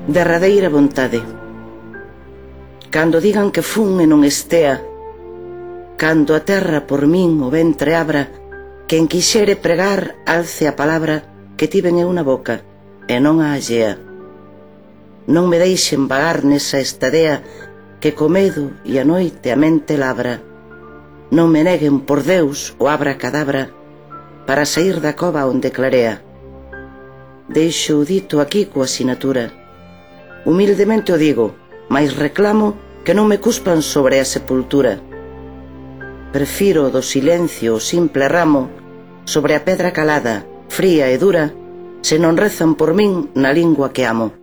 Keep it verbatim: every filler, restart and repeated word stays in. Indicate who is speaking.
Speaker 1: Derradeira vontade. Cando digan que fun e non estea, cando a terra por min o ventre abra, quen quixere pregar alce a palabra que tiven eu na boca e non a allea. Non me deixen vagar nesa estadea que co medo e a noite a mente labra. Non me neguen por Deus o abra cadabra para sair da cova onde clarea. Deixo o dito aquí coa sinatura. Humildemente o digo, mais reclamo que non me cuspan sobre a sepultura. Prefiro do silencio o simple ramo sobre a pedra calada, fría e dura, se non rezan por min na lingua que amo.